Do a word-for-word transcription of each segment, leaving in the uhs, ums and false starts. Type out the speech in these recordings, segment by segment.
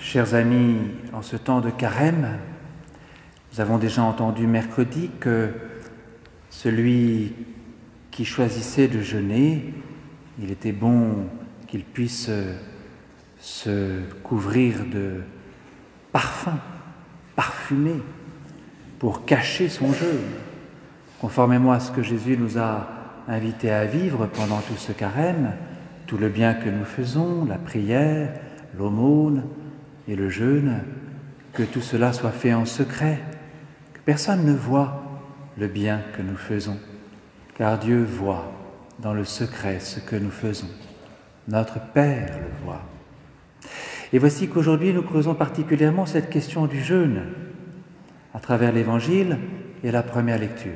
Chers amis, en ce temps de carême, nous avons déjà entendu mercredi que celui qui choisissait de jeûner, il était bon qu'il puisse se couvrir de parfum, parfumé, pour cacher son jeûne, conformément à ce que Jésus nous a invités à vivre pendant tout ce carême, tout le bien que nous faisons, la prière, l'aumône et le jeûne, que tout cela soit fait en secret, que personne ne voie le bien que nous faisons, car Dieu voit dans le secret ce que nous faisons. Notre Père le voit. Et voici qu'aujourd'hui nous creusons particulièrement cette question du jeûne à travers l'Évangile et la première lecture.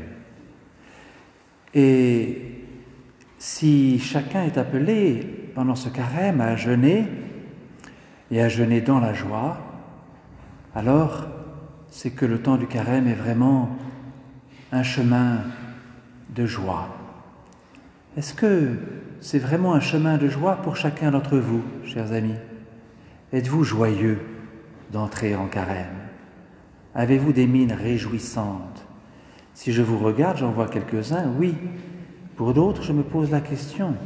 Et si chacun est appelé pendant ce carême à jeûner et à jeûner dans la joie, alors c'est que le temps du carême est vraiment un chemin de joie. Est-ce que c'est vraiment un chemin de joie pour chacun d'entre vous, chers amis? Êtes-vous joyeux d'entrer en carême? Avez-vous des mines réjouissantes? Si je vous regarde, j'en vois quelques-uns, oui. Pour d'autres, je me pose la question.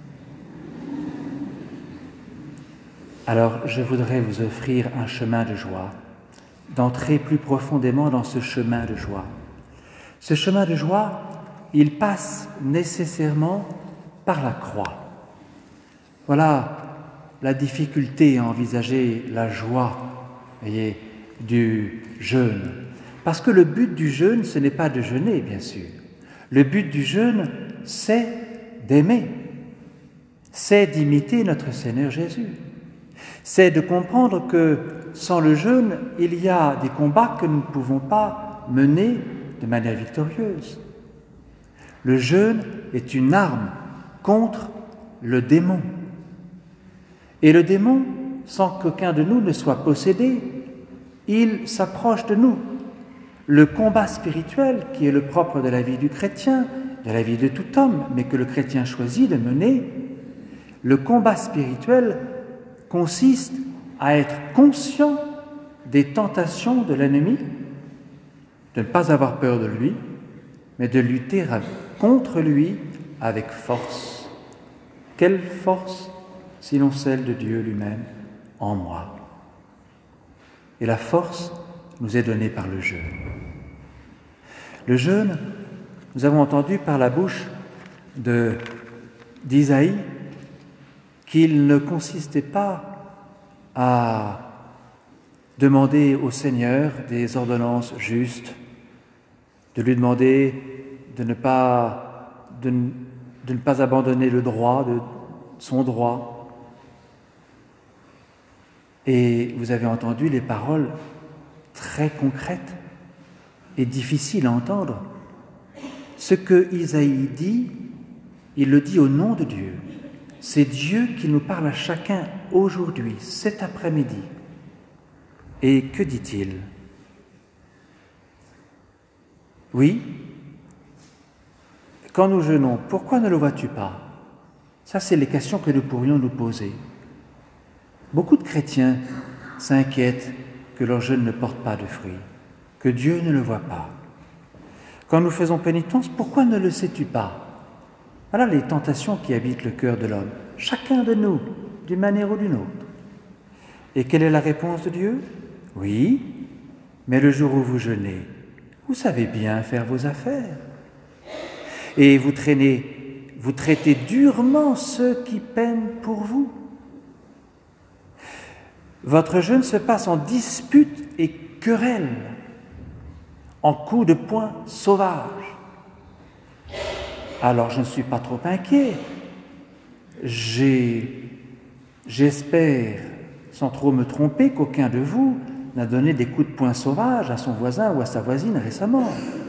Alors, je voudrais vous offrir un chemin de joie, d'entrer plus profondément dans ce chemin de joie. Ce chemin de joie, il passe nécessairement par la croix. Voilà la difficulté à envisager la joie, voyez, du jeûne. Parce que le but du jeûne, ce n'est pas de jeûner, bien sûr. Le but du jeûne, c'est d'aimer. C'est d'imiter notre Seigneur Jésus. C'est de comprendre que sans le jeûne, il y a des combats que nous ne pouvons pas mener de manière victorieuse. Le jeûne est une arme contre le démon. Et le démon, sans qu'aucun de nous ne soit possédé, il s'approche de nous. Le combat spirituel, qui est le propre de la vie du chrétien, de la vie de tout homme, mais que le chrétien choisit de mener, le combat spirituel consiste à être conscient des tentations de l'ennemi, de ne pas avoir peur de lui, mais de lutter contre lui avec force. Quelle force, sinon celle de Dieu lui-même en moi? Et la force nous est donnée par le jeûne. Le jeûne, nous avons entendu par la bouche de, d'Isaïe qu'il ne consistait pas à demander au Seigneur des ordonnances justes, de lui demander de ne pas, de, de ne pas abandonner le droit, de son droit. Et vous avez entendu les paroles très concrètes et difficiles à entendre. Ce que Isaïe dit, il le dit au nom de Dieu. C'est Dieu qui nous parle à chacun aujourd'hui, cet après-midi. Et que dit-il? Oui, quand nous jeûnons, pourquoi ne le vois-tu pas? Ça, c'est les questions que nous pourrions nous poser. Beaucoup de chrétiens s'inquiètent que leur jeûne ne porte pas de fruits, que Dieu ne le voit pas. Quand nous faisons pénitence, pourquoi ne le sais-tu pas? Voilà les tentations qui habitent le cœur de l'homme, chacun de nous, d'une manière ou d'une autre. Et quelle est la réponse de Dieu? Oui, mais le jour où vous jeûnez, vous savez bien faire vos affaires. Et vous traînez, vous traitez durement ceux qui peinent pour vous. Votre jeûne se passe en disputes et querelles, en coups de poing sauvages. Alors je ne suis pas trop inquiet. J'ai, j'espère, sans trop me tromper, qu'aucun de vous n'a donné des coups de poing sauvages à son voisin ou à sa voisine récemment.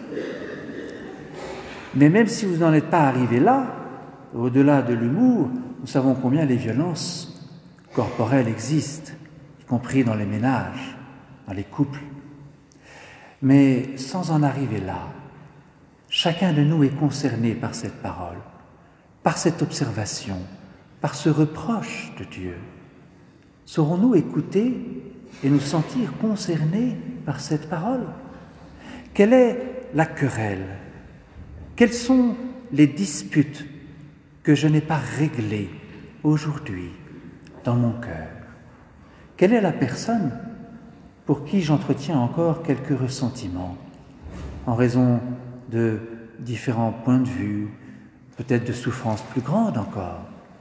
Mais même si vous n'en êtes pas arrivé là, au-delà de l'humour, nous savons combien les violences corporelles existent, y compris dans les ménages, dans les couples. Mais sans en arriver là, chacun de nous est concerné par cette parole, par cette observation, par ce reproche de Dieu. Saurons-nous écouter et nous sentir concernés par cette parole? Quelle est la querelle? Quelles sont les disputes que je n'ai pas réglées aujourd'hui dans mon cœur? Quelle est la personne pour qui j'entretiens encore quelques ressentiments en raison de différents points de vue, peut-être de souffrances plus grandes encore?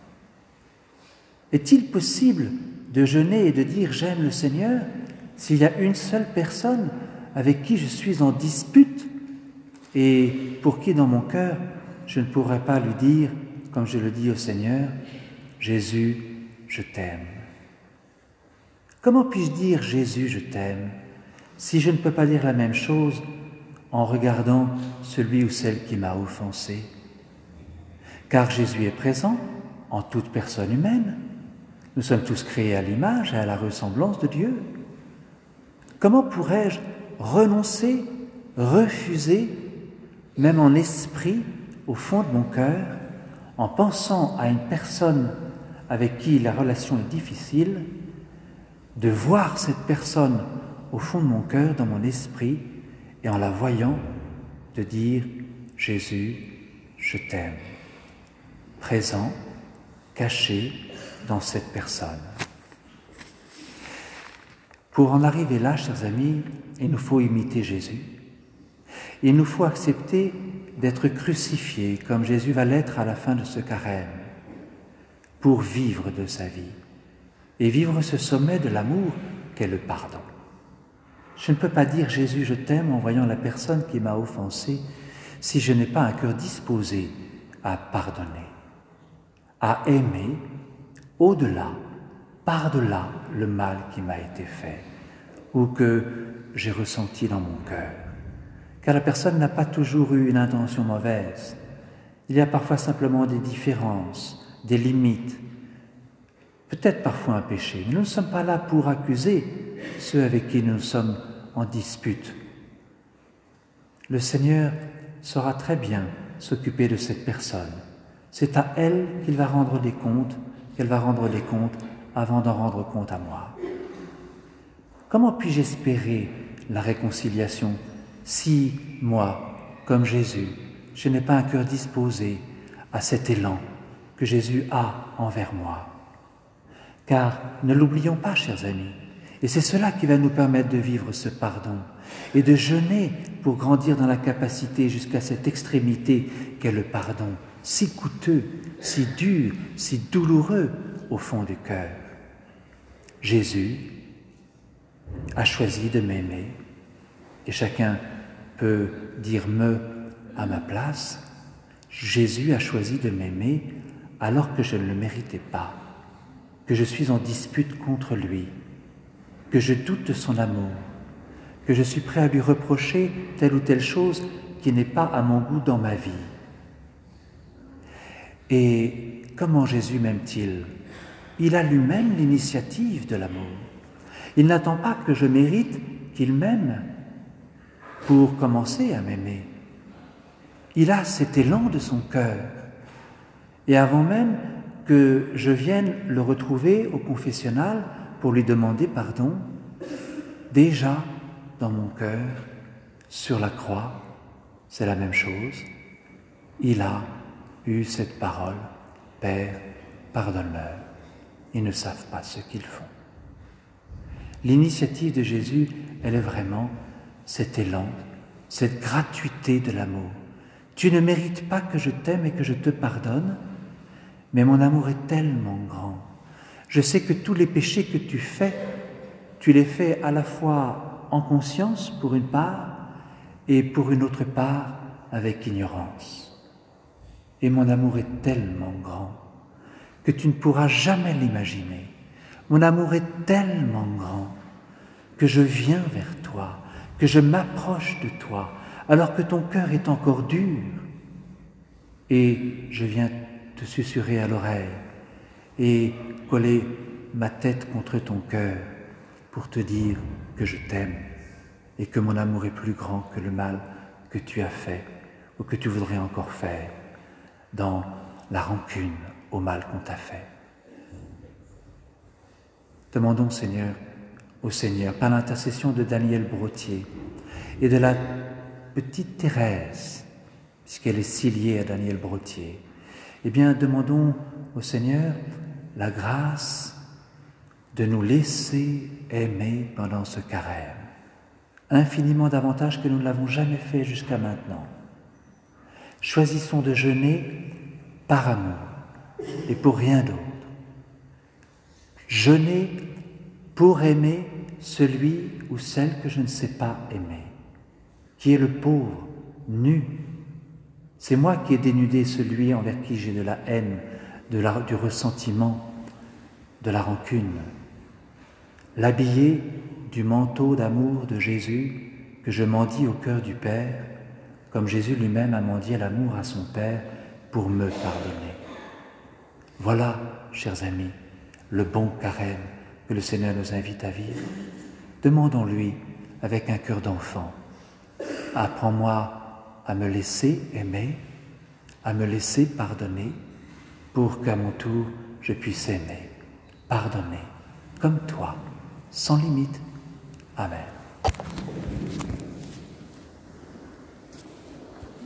Est-il possible de jeûner et de dire « j'aime le Seigneur » s'il y a une seule personne avec qui je suis en dispute et pour qui dans mon cœur je ne pourrais pas lui dire, comme je le dis au Seigneur, « Jésus, je t'aime ». Comment puis-je dire « Jésus, je t'aime » si je ne peux pas dire la même chose en regardant celui ou celle qui m'a offensé? Car Jésus est présent en toute personne humaine. Nous sommes tous créés à l'image et à la ressemblance de Dieu. Comment pourrais-je renoncer, refuser, même en esprit, au fond de mon cœur, en pensant à une personne avec qui la relation est difficile, de voir cette personne au fond de mon cœur, dans mon esprit, et en la voyant, de dire « Jésus, je t'aime », présent, caché dans cette personne. Pour en arriver là, chers amis, il nous faut imiter Jésus. Il nous faut accepter d'être crucifiés comme Jésus va l'être à la fin de ce carême, pour vivre de sa vie et vivre ce sommet de l'amour qu'est le pardon. Je ne peux pas dire « Jésus, je t'aime » en voyant la personne qui m'a offensé si je n'ai pas un cœur disposé à pardonner, à aimer au-delà, par-delà le mal qui m'a été fait ou que j'ai ressenti dans mon cœur. Car la personne n'a pas toujours eu une intention mauvaise. Il y a parfois simplement des différences, des limites, peut-être parfois un péché. Mais nous ne sommes pas là pour accuser ceux avec qui nous sommes en dispute. Le Seigneur saura très bien s'occuper de cette personne. C'est à elle qu'il va rendre des comptes, qu'elle va rendre des comptes avant d'en rendre compte à moi. Comment puis-je espérer la réconciliation si, moi, comme Jésus, je n'ai pas un cœur disposé à cet élan que Jésus a envers moi? Car ne l'oublions pas, chers amis, et c'est cela qui va nous permettre de vivre ce pardon et de jeûner pour grandir dans la capacité jusqu'à cette extrémité qu'est le pardon, si coûteux, si dur, si douloureux au fond du cœur. Jésus a choisi de m'aimer et chacun peut dire « me » à ma place. Jésus a choisi de m'aimer alors que je ne le méritais pas, que je suis en dispute contre lui, que je doute de son amour, que je suis prêt à lui reprocher telle ou telle chose qui n'est pas à mon goût dans ma vie. Et comment Jésus m'aime-t-il? Il a lui-même l'initiative de l'amour. Il n'attend pas que je mérite qu'il m'aime pour commencer à m'aimer. Il a cet élan de son cœur. Et avant même que je vienne le retrouver au confessionnal pour lui demander pardon, déjà dans mon cœur, sur la croix, c'est la même chose. Il a eu cette parole, « Père, pardonne-leur, ils ne savent pas ce qu'ils font ». L'initiative de Jésus, elle est vraiment cet élan, cette gratuité de l'amour. Tu ne mérites pas que je t'aime et que je te pardonne, mais mon amour est tellement grand. Je sais que tous les péchés que tu fais, tu les fais à la fois en conscience pour une part et pour une autre part avec ignorance. Et mon amour est tellement grand que tu ne pourras jamais l'imaginer. Mon amour est tellement grand que je viens vers toi, que je m'approche de toi, alors que ton cœur est encore dur. Et je viens te susurrer à l'oreille et coller ma tête contre ton cœur pour te dire que je t'aime et que mon amour est plus grand que le mal que tu as fait ou que tu voudrais encore faire dans la rancune au mal qu'on t'a fait. Demandons, Seigneur, au Seigneur par l'intercession de Daniel Brottier et de la petite Thérèse, puisqu'elle est si liée à Daniel Brottier. Eh bien, demandons au Seigneur la grâce de nous laisser aimer pendant ce carême, infiniment davantage que nous ne l'avons jamais fait jusqu'à maintenant. Choisissons de jeûner par amour et pour rien d'autre. Jeûner pour aimer celui ou celle que je ne sais pas aimer, qui est le pauvre, nu. C'est moi qui ai dénudé celui envers qui j'ai de la haine, de la, du ressentiment, de la rancune. L'habiller du manteau d'amour de Jésus que je mendie au cœur du Père, comme Jésus lui-même a mendié l'amour à son Père pour me pardonner. Voilà, chers amis, le bon carême que le Seigneur nous invite à vivre. Demandons-lui avec un cœur d'enfant, apprends-moi à me laisser aimer, à me laisser pardonner, pour qu'à mon tour je puisse aimer, pardonner, comme toi, sans limite. Amen.